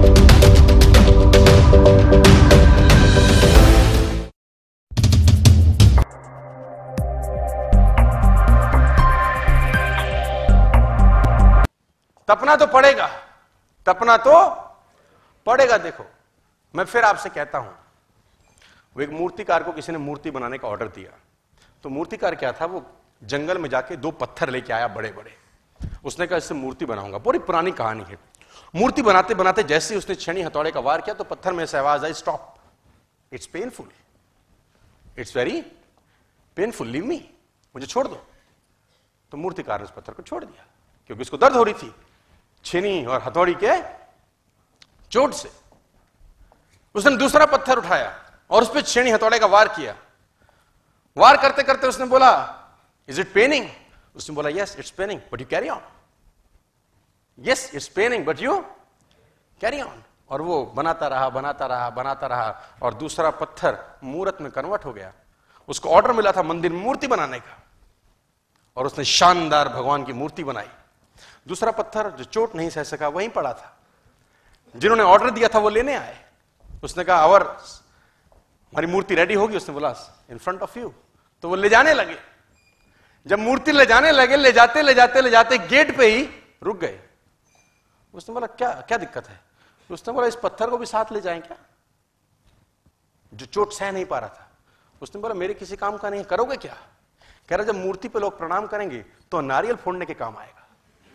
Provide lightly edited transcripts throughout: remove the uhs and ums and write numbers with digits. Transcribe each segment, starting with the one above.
तपना तो पड़ेगा, तपना तो पड़ेगा। देखो मैं फिर आपसे कहता हूं, वो एक मूर्तिकार को किसी ने मूर्ति बनाने का ऑर्डर दिया, तो मूर्तिकार क्या था, वो जंगल में जाके 2 पत्थर लेके आया बड़े बड़े। उसने कहा इससे मूर्ति बनाऊंगा। पूरी पुरानी कहानी है। मूर्ति बनाते बनाते जैसे ही उसने छेनी हथौड़े का वार किया तो पत्थर में से आवाज आई, stop, it's painful, it's very painful, leave me, मुझे छोड़ दो। तो मूर्तिकार ने उस पत्थर को छोड़ दिया क्योंकि उसको दर्द हो रही थी छेनी और हथौड़ी के चोट से। उसने दूसरा पत्थर उठाया और उस पर छेनी हथौड़े का वार किया। वार करते करते उसने बोला, इज इट पेनिंग? उसने बोला, yes it's paining but you carry on, yes it's paining but you carry on. और वो बनाता रहा बनाता रहा बनाता रहा और दूसरा पत्थर मूर्त में कन्वर्ट हो गया। उसको ऑर्डर मिला था मंदिर में मूर्ति बनाने का और उसने शानदार भगवान की मूर्ति बनाई। दूसरा पत्थर जो चोट नहीं सह सका वहीं पड़ा था। जिन्होंने ऑर्डर दिया था वो लेने आए। उसने कहा और हमारी मूर्ति रेडी होगी? उसने बोला इन फ्रंट ऑफ यू। तो वो ले जाने लगे। जब मूर्ति ले जाने लगे, ले जाते ले जाते ले जाते गेट पे ही रुक गए। उसने बोला क्या क्या दिक्कत है? उसने बोला इस पत्थर को भी साथ ले जाएं क्या, जो चोट सह नहीं पा रहा था। उसने बोला मेरे किसी काम का नहीं, करोगे क्या? कह रहा जब मूर्ति पे लोग प्रणाम करेंगे तो नारियल फोड़ने के काम आएगा,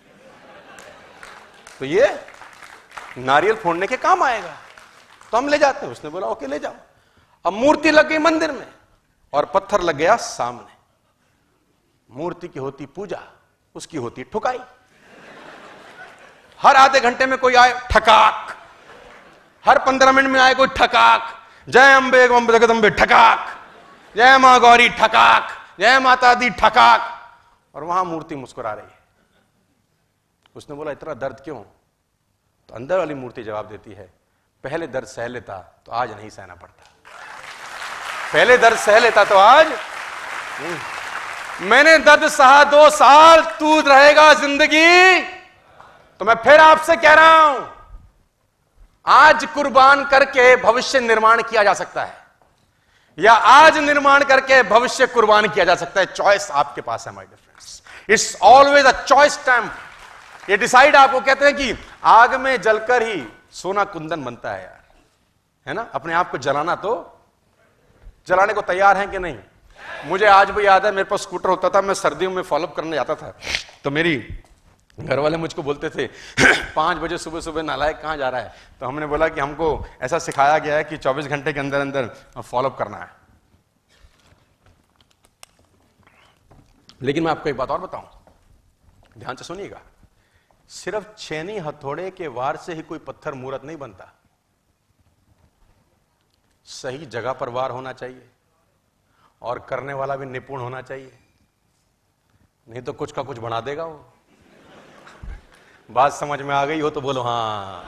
तो ये नारियल फोड़ने के काम आएगा, तो हम ले जाते हैं। उसने बोला ओके ले जाओ। अब मूर्ति लग गई मंदिर में और पत्थर लग गया सामने। मूर्ति की होती पूजा, उसकी होती ठुकाई। हर आधे घंटे में कोई आए ठकाक, हर 15 मिनट में आए कोई ठकाक, जय अंबे जगदंबे ठकाक, जय मां गौरी ठकाक, जय माता दी ठकाक, और वहां मूर्ति मुस्कुरा रही है। उसने बोला इतना दर्द क्यों? तो अंदर वाली मूर्ति जवाब देती है पहले दर्द सह लेता तो आज नहीं सहना पड़ता, पहले दर्द सह लेता तो आज मैंने दर्द सहा 2 साल, तू रहेगा जिंदगी। तो मैं फिर आपसे कह रहा हूं आज कुर्बान करके भविष्य निर्माण किया जा सकता है या आज निर्माण करके भविष्य कुर्बान किया जा सकता है। चॉइस आपके पास है my dear friends, it's always a choice time. ये डिसाइड आपको कहते हैं कि आग में जलकर ही सोना कुंदन बनता है यार, है ना। अपने आप को जलाना तो जलाने को तैयार हैं कि नहीं? मुझे आज भी याद है मेरे पास स्कूटर होता था, मैं सर्दियों में फॉलोअप करने जाता था तो मेरी घर वाले मुझको बोलते थे 5 बजे सुबह सुबह नालायक कहां जा रहा है? तो हमने बोला कि हमको ऐसा सिखाया गया है कि 24 घंटे के अंदर अंदर फॉलोअप करना है। लेकिन मैं आपको एक बात और बताऊं, ध्यान से सुनिएगा, सिर्फ छेनी हथौड़े के वार से ही कोई पत्थर मूर्त नहीं बनता। सही जगह पर वार होना चाहिए और करने वाला भी निपुण होना चाहिए, नहीं तो कुछ का कुछ बना देगा वो। बात समझ में आ गई हो तो बोलो हाँ।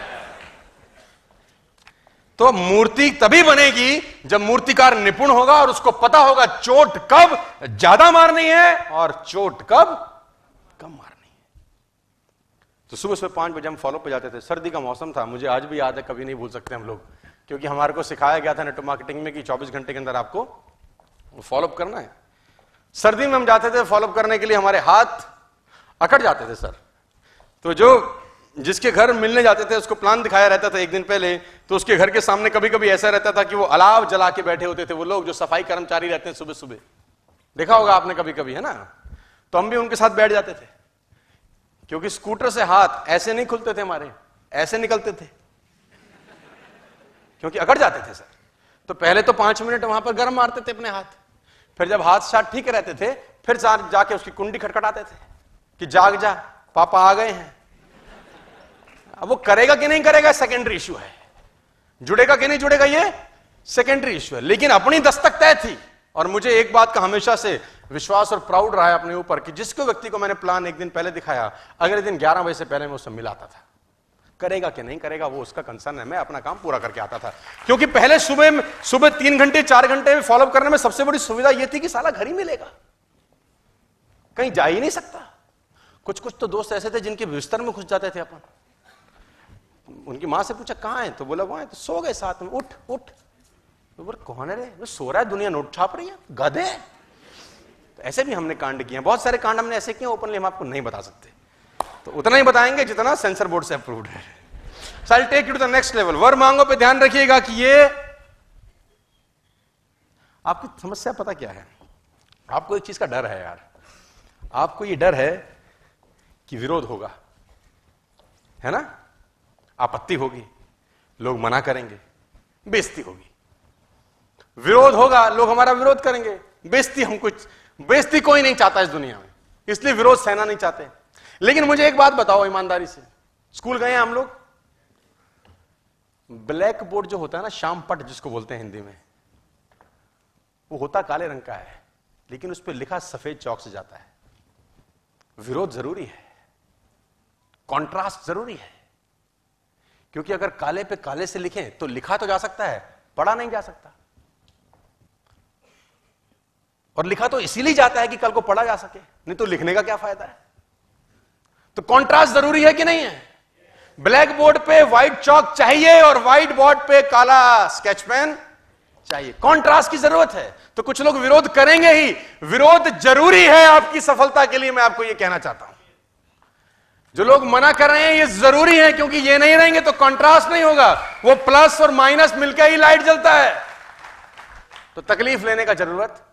तो मूर्ति तभी बनेगी जब मूर्तिकार निपुण होगा और उसको पता होगा चोट कब ज्यादा मारनी है और चोट कब कम मारनी है। तो सुबह सुबह 5 बजे हम फॉलो पे जाते थे। सर्दी का मौसम था, मुझे आज भी याद है, कभी नहीं भूल सकते हम लोग, क्योंकि हमारे को सिखाया गया था नेटवर्क मार्केटिंग में कि 24 घंटे के अंदर आपको फॉलोअप करना है। सर्दी में हम जाते थे फॉलोअप करने के लिए, हमारे हाथ अकड़ जाते थे सर। तो जो जिसके घर मिलने जाते थे उसको प्लान दिखाया रहता था एक दिन पहले, तो उसके घर के सामने कभी कभी ऐसा रहता था कि वो अलाव जला के बैठे होते थे वो लोग जो सफाई कर्मचारी रहते हैं सुबह सुबह, देखा होगा आपने कभी कभी, है ना। तो हम भी उनके साथ बैठ जाते थे, क्योंकि स्कूटर से हाथ ऐसे नहीं खुलते थे हमारे, ऐसे निकलते थे, क्योंकि अकड़ जाते थे सर। तो पहले तो 5 मिनट वहां पर गर्म मारते थे अपने हाथ, फिर जब हाथ साथ ठीक रहते थे फिर जाके उसकी कुंडी खटखटाते थे कि जाग जा पापा आ गए हैं। अब वो करेगा कि नहीं करेगा सेकेंडरी इश्यू है, जुड़ेगा कि नहीं जुड़ेगा ये सेकेंडरी इश्यू है, लेकिन अपनी दस्तक तय थी। और मुझे एक बात का हमेशा से विश्वास और प्राउड रहा है अपने ऊपर कि जिसको व्यक्ति को मैंने प्लान एक दिन पहले दिखाया, अगले दिन 11 बजे से पहले मैं उससे मिलाता था। करेगा कि नहीं करेगा वो उसका कंसर्न है, मैं अपना काम पूरा करके आता था। क्योंकि पहले सुबह 3 घंटे 4 घंटे फॉलो करने में सबसे बड़ी सुविधा यह थी कि साला घर ही मिलेगा, कहीं जा ही नहीं सकता। कुछ कुछ तो दोस्त ऐसे थे जिनके बिस्तर में घुस जाते थे अपन, उनकी मां से पूछा कहां है, तो बोला वहां है। तो सो गए साथ में, उठ उठ। तो बोला कौन है रे, वो सो रहा है, दुनिया नोट छाप रही है, गधे। तो ऐसे भी हमने कांड किए, बहुत सारे कांड हमने ऐसे किए, ओपनली हम आपको नहीं बता सकते, तो उतना ही बताएंगे जितना सेंसर बोर्ड से अप्रूव्ड है। So I take you to the next level. वर मांगो पे ध्यान रखिएगा कि ये आपकी समस्या पता क्या है, आपको एक चीज का डर है यार, आपको ये डर है कि विरोध होगा, है ना, आपत्ति होगी, लोग मना करेंगे, बेइज्जती होगी। विरोध होगा, लोग हमारा विरोध करेंगे, बेइज्जती कोई नहीं चाहता इस दुनिया में, इसलिए विरोध सहना नहीं चाहते। लेकिन मुझे एक बात बताओ ईमानदारी से, स्कूल गए हैं हम लोग, ब्लैक बोर्ड जो होता है ना, शाम पट जिसको बोलते हैं हिंदी में, वो होता काले रंग का है, लेकिन उस पर लिखा सफेद चौक से जाता है। विरोध जरूरी है, कॉन्ट्रास्ट जरूरी है, क्योंकि अगर काले पे काले से लिखें तो लिखा तो जा सकता है, पढ़ा नहीं जा सकता, और लिखा तो इसीलिए जाता है कि कल को पढ़ा जा सके, नहीं तो लिखने का क्या फायदा है। तो कॉन्ट्रास्ट जरूरी है कि नहीं है? ब्लैक बोर्ड पे व्हाइट चौक चाहिए और व्हाइट बोर्ड पे काला स्केच पेन चाहिए, कॉन्ट्रास्ट की जरूरत है। तो कुछ लोग विरोध करेंगे ही, विरोध जरूरी है आपकी सफलता के लिए, मैं आपको यह कहना चाहता हूं। जो लोग मना कर रहे हैं ये जरूरी है, क्योंकि ये नहीं रहेंगे तो कॉन्ट्रास्ट नहीं होगा, वो प्लस और माइनस मिलकर ही लाइट जलता है। तो तकलीफ लेने का जरूरत